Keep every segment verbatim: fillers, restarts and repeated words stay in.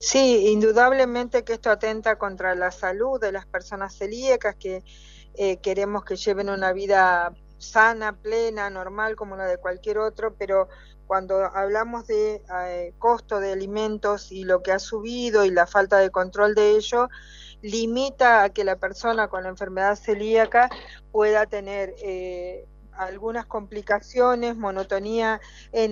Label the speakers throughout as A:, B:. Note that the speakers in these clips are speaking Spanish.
A: Sí, indudablemente que esto atenta contra la salud de las personas celíacas que eh, queremos que lleven una vida sana, plena, normal como la de cualquier otro, pero cuando hablamos de eh, costo de alimentos y lo que ha subido y la falta de control de ello, limita a que la persona con la enfermedad celíaca pueda tener eh, algunas complicaciones, monotonía en,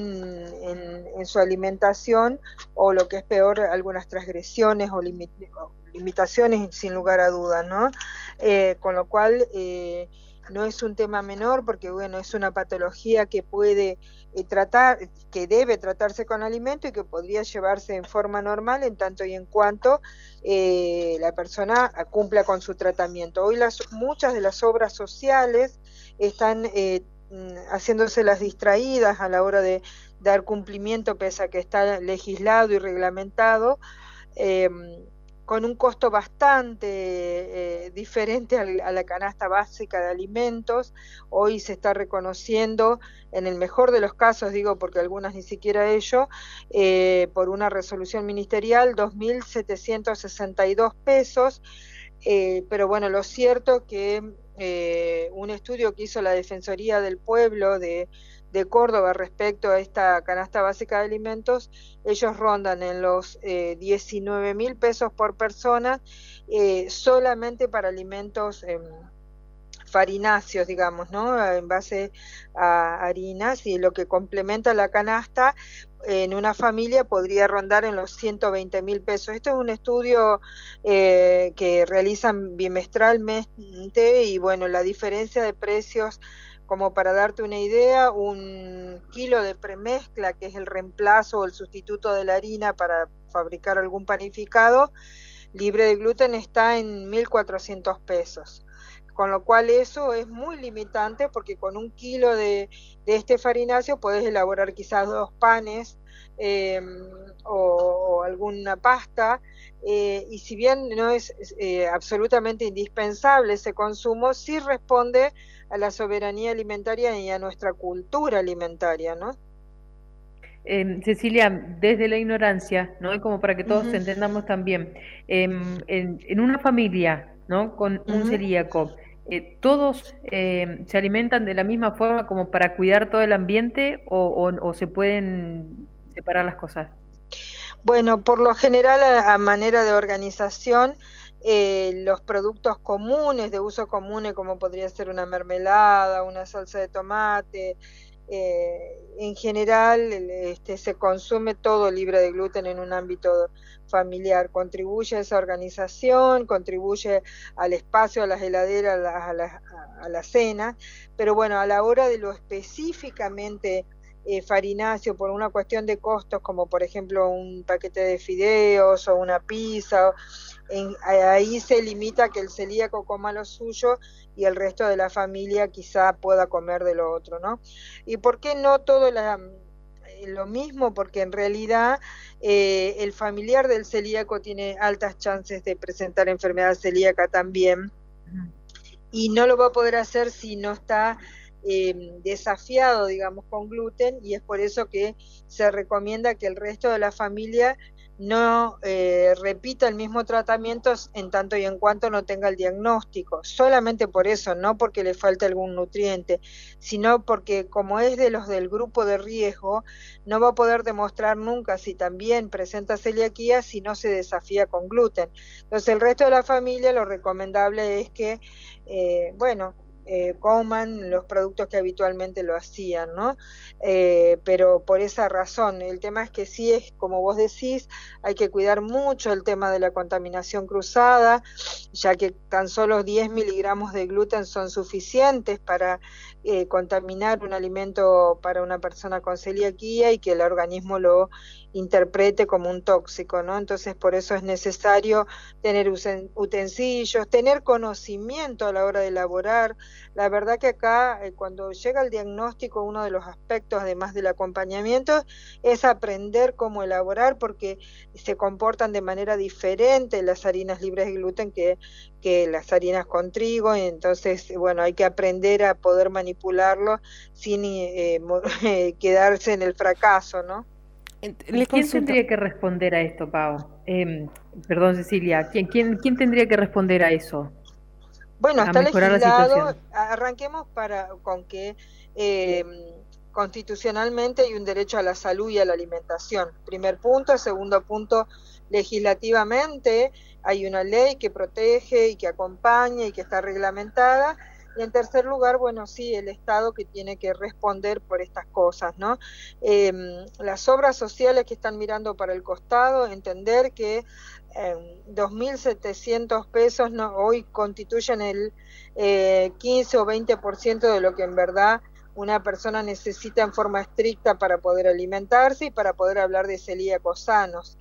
A: en, en su alimentación, o lo que es peor, algunas transgresiones o, limit, o limitaciones sin lugar a dudas, ¿no? Eh, con lo cual eh, no es un tema menor, porque bueno, es una patología que puede eh, tratar, que debe tratarse con alimento y que podría llevarse en forma normal en tanto y en cuanto eh, la persona cumpla con su tratamiento. Hoy las, muchas de las obras sociales están eh, haciéndose las distraídas a la hora de dar cumplimiento, pese a que está legislado y reglamentado, eh, con un costo bastante eh, diferente a la canasta básica de alimentos. Hoy se está reconociendo, en el mejor de los casos, digo porque algunas ni siquiera ello, eh, por una resolución ministerial, dos mil setecientos sesenta y dos pesos, eh, pero bueno, lo cierto que eh, un estudio que hizo la Defensoría del Pueblo de, de Córdoba respecto a esta canasta básica de alimentos, ellos rondan en los eh, diecinueve mil pesos por persona, eh, solamente para alimentos eh, farináceos, digamos, ¿no? En base a harinas, y lo que complementa la canasta en una familia podría rondar en los ciento veinte mil pesos. Esto es un estudio eh, que realizan bimestralmente, y bueno, la diferencia de precios, como para darte una idea, un kilo de premezcla, que es el reemplazo o el sustituto de la harina para fabricar algún panificado libre de gluten, está en mil cuatrocientos pesos. Con lo cual eso es muy limitante, porque con un kilo de, de este farináceo puedes elaborar quizás dos panes eh, o, o alguna pasta, eh, y si bien no es eh, absolutamente indispensable ese consumo, sí responde a la soberanía alimentaria y a nuestra cultura alimentaria, ¿no?
B: Eh, Cecilia, desde la ignorancia, ¿no? Y como para que todos
A: Uh-huh,
B: entendamos también, em, en, en una familia, ¿no? Con un
A: uh-huh.
B: celíaco, eh, ¿todos em, se alimentan de la misma forma como para cuidar todo el ambiente o, o- o se pueden separar las cosas?
A: Bueno, por lo general, a, a manera de organización, eh, los productos comunes, de uso común, como podría ser una mermelada, una salsa de tomate, eh, en general este, se consume todo libre de gluten en un ámbito familiar. Contribuye a esa organización, contribuye al espacio, a las heladeras, a la, a la, a la cena, pero bueno, a la hora de lo específicamente eh, farináceo, por una cuestión de costos, como por ejemplo un paquete de fideos o una pizza, en, ahí se limita a que el celíaco coma lo suyo y el resto de la familia quizá pueda comer de lo otro, ¿no? ¿Y por qué no todo la, lo mismo? Porque en realidad eh, el familiar del celíaco tiene altas chances de presentar enfermedad celíaca también, y no lo va a poder hacer si no está eh, desafiado, digamos, con gluten, y es por eso que se recomienda que el resto de la familia no eh, repita el mismo tratamiento en tanto y en cuanto no tenga el diagnóstico. Solamente por eso, no porque le falte algún nutriente, sino porque como es de los del grupo de riesgo, no va a poder demostrar nunca si también presenta celiaquía si no se desafía con gluten. Entonces el resto de la familia, lo recomendable es que eh, bueno, eh, coman los productos que habitualmente lo hacían, ¿no? Eh, pero por esa razón, el tema es que sí es, como vos decís, hay que cuidar mucho el tema de la contaminación cruzada, ya que tan solo diez miligramos de gluten son suficientes para eh, contaminar un alimento para una persona con celiaquía y que el organismo lo interprete como un tóxico, ¿no? Entonces por eso es necesario tener utensilios, tener conocimiento a la hora de elaborar. La verdad que acá, eh, cuando llega el diagnóstico, uno de los aspectos, además del acompañamiento, es aprender cómo elaborar, porque se comportan de manera diferente las harinas libres de gluten que, que las harinas con trigo, y entonces, bueno, hay que aprender a poder manipularlo sin eh, quedarse en el fracaso, ¿no?
B: ¿Y quién tendría que responder a esto, Pau? Eh, perdón, Cecilia, ¿quién, quién, ¿quién tendría que responder a eso?
A: Bueno,
B: A
A: está
B: mejorar la
A: legislado,
B: situación.
A: arranquemos para, con que eh, constitucionalmente hay un derecho a la salud y a la alimentación. Primer punto. Segundo punto, legislativamente hay una ley que protege y que acompaña y que está reglamentada. Y en tercer lugar, bueno, sí, el Estado que tiene que responder por estas cosas, ¿no? Eh, las obras sociales que están mirando para el costado, entender que eh, dos mil setecientos pesos no, hoy constituyen el eh, quince o veinte por ciento de lo que en verdad una persona necesita en forma estricta para poder alimentarse y para poder hablar de celíacos sanos.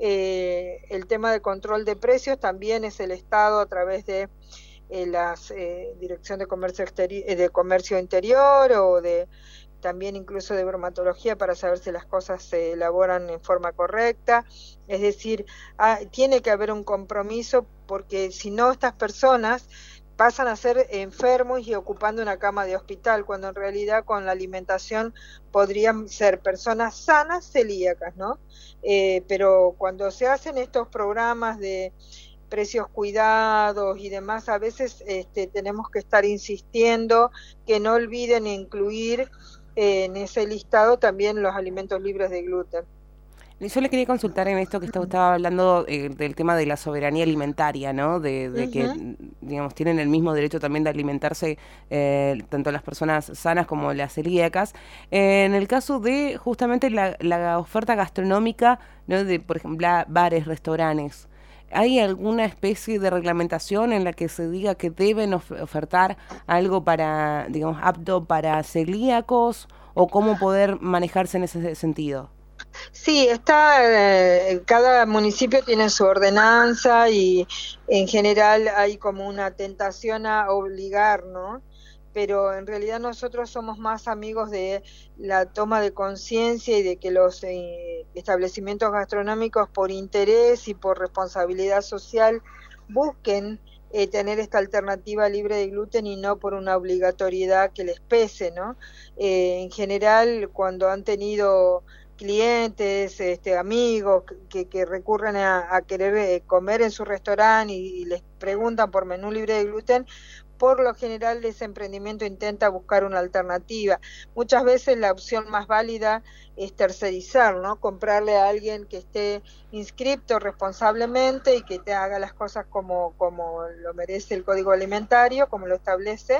A: Eh, el tema de control de precios también es el Estado a través de eh, la eh, Dirección de Comercio, de Comercio Interior o de también incluso de bromatología para saber si las cosas se elaboran en forma correcta. Es decir, ah, tiene que haber un compromiso porque si no estas personas pasan a ser enfermos y ocupando una cama de hospital, cuando en realidad con la alimentación podrían ser personas sanas celíacas, ¿no? Eh, pero cuando se hacen estos programas de precios cuidados y demás, a veces este, tenemos que estar insistiendo que no olviden incluir eh, en ese listado también los alimentos libres de gluten.
C: Yo le quería consultar en esto que usted estaba hablando eh, del tema de la soberanía alimentaria, ¿no? De, de uh-huh. que, digamos, tienen el mismo derecho también de alimentarse eh, tanto las personas sanas como las celíacas. Eh, en el caso de justamente la, la oferta gastronómica, ¿no? De, por ejemplo, bares, restaurantes, ¿hay alguna especie de reglamentación en la que se diga que deben of ofertar algo para, digamos, apto para celíacos o cómo poder manejarse en ese sentido?
A: Sí, está, eh, cada municipio tiene su ordenanza y en general hay como una tentación a obligar, ¿no? Pero en realidad nosotros somos más amigos de la toma de conciencia y de que los eh, establecimientos gastronómicos por interés y por responsabilidad social busquen eh, tener esta alternativa libre de gluten y no por una obligatoriedad que les pese, ¿no? Eh, en general, cuando han tenido clientes, este, amigos que, que recurren a, a querer eh, comer en su restaurante y, y les preguntan por menú libre de gluten, por lo general ese emprendimiento intenta buscar una alternativa. Muchas veces la opción más válida es tercerizar, ¿no? Comprarle a alguien que esté inscripto responsablemente y que te haga las cosas como, como lo merece el Código Alimentario, como lo establece.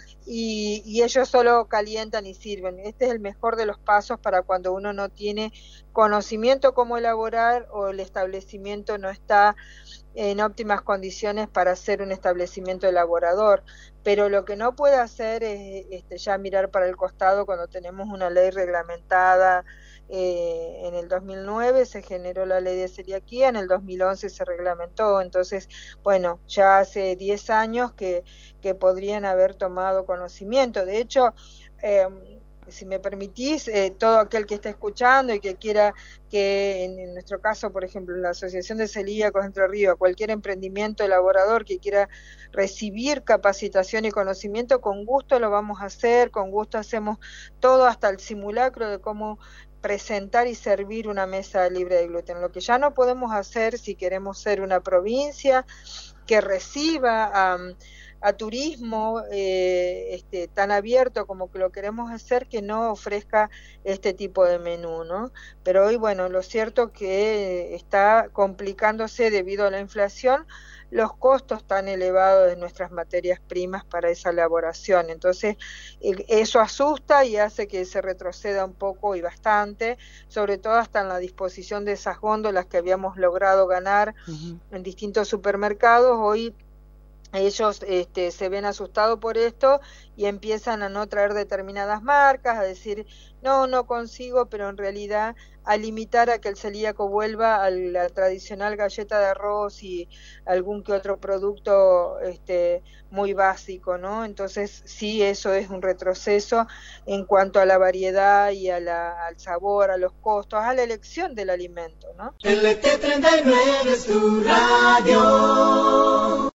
A: Y, y ellos solo calientan y sirven. Este es el mejor de los pasos para cuando uno no tiene conocimiento cómo elaborar o el establecimiento no está en óptimas condiciones para ser un establecimiento elaborador. Pero lo que no puede hacer es este, ya mirar para el costado cuando tenemos una ley reglamentada. Eh, en el dos mil nueve se generó la ley de celiaquía, en el dos mil once se reglamentó, entonces, bueno, ya hace diez años que, que podrían haber tomado conocimiento. De hecho, eh, si me permitís, eh, todo aquel que esté escuchando y que quiera que, en, en nuestro caso, por ejemplo, la Asociación de Celíacos Entre Ríos, cualquier emprendimiento elaborador que quiera recibir capacitación y conocimiento, con gusto lo vamos a hacer, con gusto hacemos todo hasta el simulacro de cómo presentar y servir una mesa libre de gluten. Lo que ya no podemos hacer si queremos ser una provincia que reciba a, a turismo eh, este, tan abierto como que lo queremos hacer, que no ofrezca este tipo de menú, ¿no? Pero hoy, bueno, lo cierto que está complicándose debido a la inflación los costos tan elevados de nuestras materias primas para esa elaboración. Entonces, eso asusta y hace que se retroceda un poco y bastante, sobre todo hasta en la disposición de esas góndolas que habíamos logrado ganar uh-huh. en distintos supermercados. Hoy ellos este, se ven asustados por esto y empiezan a no traer determinadas marcas, a decir, no, no consigo, pero en realidad a limitar a que el celíaco vuelva a la tradicional galleta de arroz y algún que otro producto este, muy básico, ¿no? Entonces sí, eso es un retroceso en cuanto a la variedad y a la, al sabor, a los costos, a la elección del alimento, ¿no?
D: L T treinta y nueve es tu radio.